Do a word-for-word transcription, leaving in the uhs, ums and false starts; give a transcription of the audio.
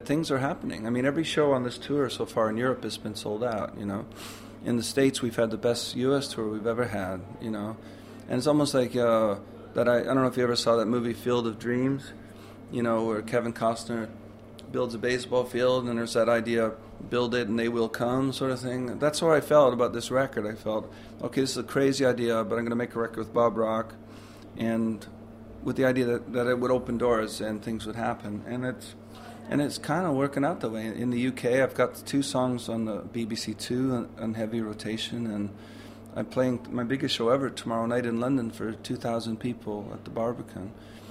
things are happening. I mean, every show on this tour so far in Europe has been sold out, you know. In the States, we've had the best U S tour we've ever had, you know. And it's almost like uh, that I, I don't know if you ever saw that movie Field of Dreams, you know, where Kevin Costner builds a baseball field and there's that idea, build it and they will come sort of thing. That's how I felt about this record. I felt, okay, this is a crazy idea, but I'm going to make a record with Bob Rock, and with the idea that, that it would open doors and things would happen. And it's and it's kind of working out that way. In the U K, I've got two songs on the B B C Two on, on heavy rotation, and I'm playing my biggest show ever tomorrow night in London for two thousand people at the Barbican.